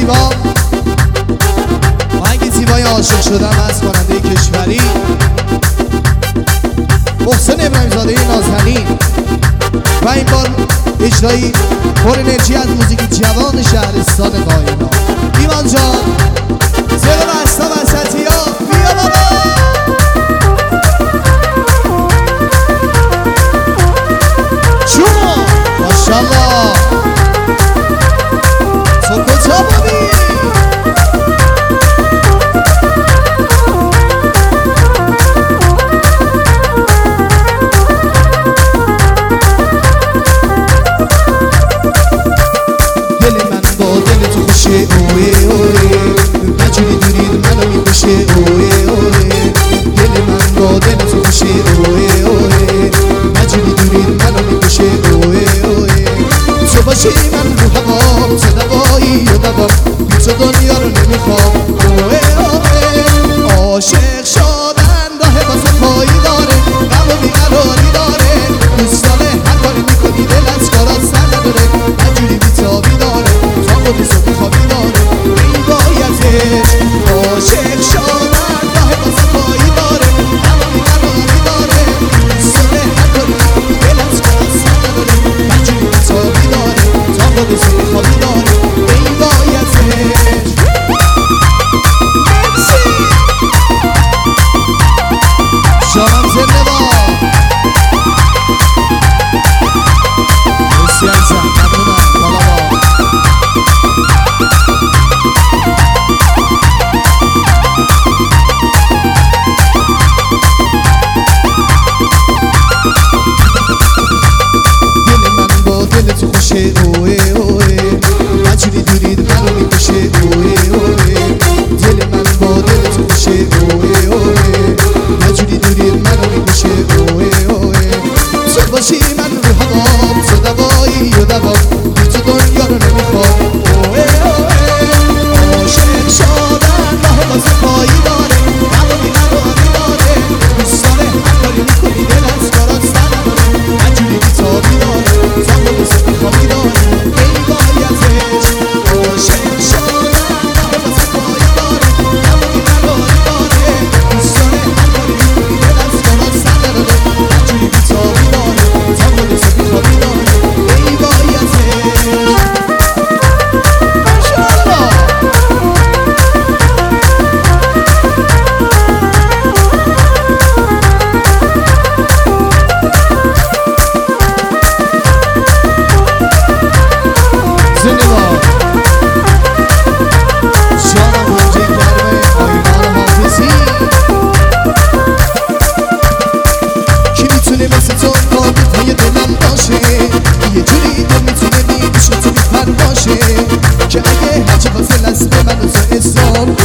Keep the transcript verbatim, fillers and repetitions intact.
زیبا، آهنگ زیبای عاشق شدم از خواننده کشوری محسن ابراهیم زاده نازنین و این بار اجرایی پر انرژی از موزیک جوان شهرستان قائنا. ایمان جان زیر بستا وسطی ها بیا بابا. شما ماشالله تو کجا بودی؟ دل من با دل تو خوشه اوه اوه، نجوری دورید منو میکشه اوه اوه. دل من با دل تو خوشه اوه اوه، نجوری دورید منو میکشه اوه اوه. تو باشی من رو هوام، تو دوایی و دوام، بی تو دنیا رو نمیخوام اوه اوه. عاشق شدن راه واسه پایی داره، غم و بیقراری داره، دوست داره هر کاری میکنی دل از کارات سر نداره، نجوری بیتابی داره تا خودی صبح خوابی داره. این بایدش عاشق شدن راه واسه پایی داره، غم و بیقراری داره، دوست داره هر کاری میکنی دل از کارات سر نداره، نجوری بیتابی داره تا خودی صبح خوابی داره. این بایدش شامم زنده با بسی عزیزم ممنونم بالا با دل من با دل تو خوشه اوه اوه، نجوری دورید منو میکشه اوه اوه. دل من با دل تو خوشه اوه اوه، نجوری دورید منو میکشه اوه اوه. تو باشی من رو هوام، تو دوایی و دوام، بی تو دنیا رو نمیخوام اوه اوه. عاشق شدن راه واسه پایی داره، غم و بیقراری داره، دوست داره هر کاری میکنی دل از کارات سر نداره، نجوری بیتابی داره تا خود صبح خوابی داره. ای بایدش عاشق شدن راه واسه پایی داره، غم و بیقراری داره، دوست داره هر کاری میکنی دل از کارات سر نداره، نجوری بیتابی داره تا خود صبح خوابی داره. ای بایدش ماشالله زنده با جانم موجه گرمه آیمان حافظی. کی میتونه مثل تو قابل دلم باشه، یه جوری دل میتونه بی عشق تو بی‌پر باشه، که اگه هرچی فاصله است به من و تو اسلام